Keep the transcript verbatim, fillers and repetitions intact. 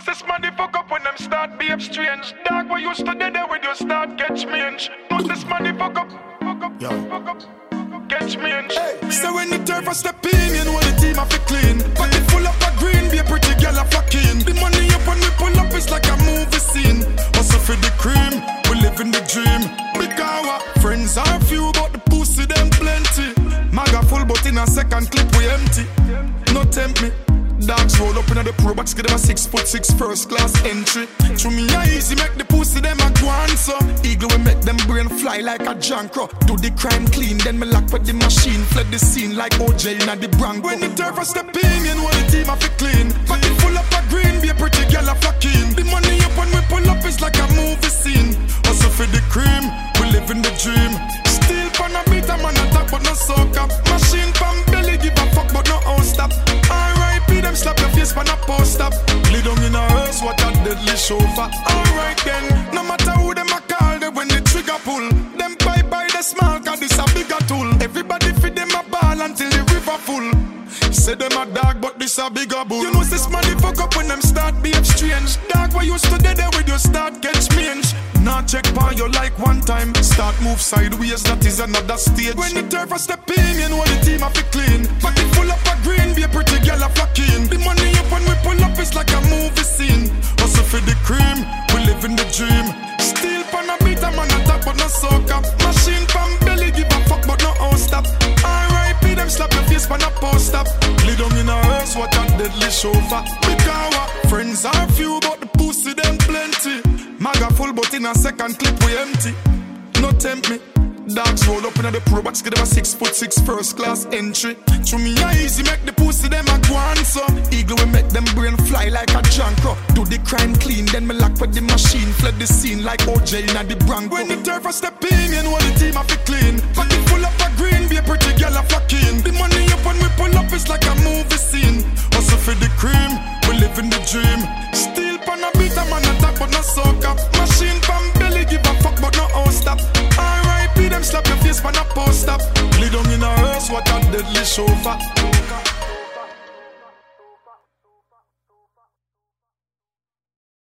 know this money fuck up when them start behave strange. Dog, we used to dead there when you start catch me inch. Know this money fuck up, fuck up, Yo. fuck up. Catch me inch. Hey, so when the turf a step in, you know the team have to clean. But it full up a green, be a pretty girl a flocking. The money up when we pull up is like a movie scene. Also for the cream, we live in the dream. Because our friends are few, but the pussy them plenty. Maga full, but in a second clip we empty. No tempt me. Dogs roll up in the pro box, give them a six foot six first class entry. To me, I easy make the pussy them a go on, so eagle will make them brain fly like a jankro. Do the crime clean, then me lock with the machine. Fled the scene like O J in the Bronx. When the turf a step in, you know the team have to clean. But it full up a green, be a pretty girl a flocking. The money up when we pull up is like a movie scene. Also for the cream, we live in the dream. Still pan a beat, a man attack but no soak up. Machine pan belly, give a fuck but no all stop. R I P them slap your face pan a post up. Lay down in a hearse, what a deadly chauffeur. Alright then, no matter who them a call, they when the trigger pull. Them bye bye the small, cause this a bigger tool. Everybody feed them a ball until the river full. Say them a dog, but this a bigger bull. You know this money fuck up when them start behave strange. Dog, why used to dead there with you start catch me inch. Now check by you like one time. Start move sideways, that is another stage. When the turf a step in, you know the team have to clean. But it full up a green, be a pretty girl a flocking. The money up when we pull up is like a movie scene. Also for the cream, we live in the dream. Still pan a beat, a man attack but no soak up. Machine pan belly, give a fuck but no all stop. R I P them slap your face pan a post up. Lay down in a hearse, what a deadly chauffeur. Because our friends are few, but the pussy them plenty. Maga full, but in a second clip we empty. No tempt me. Dogs roll up in the pro box, give them a six foot six first class entry. To me, I easy make the pussy them a go on, so eagle will make them brain fly like a jankro. Do the crime clean, then me lock with the machine. Fled the scene like O J in the Bronx. When the turf a step in, you know the team have to clean. But it full up a green, be a pretty girl a flocking. The money up when we pull up is like a movie scene. Also for the cream, we live in the dream. Still pan a beat, a man attack but no soak up. Machine pan belly, give a fuck but no all stop. R I P them slap your face pan a post up. Lay down in a hearse, what a deadly chauffeur.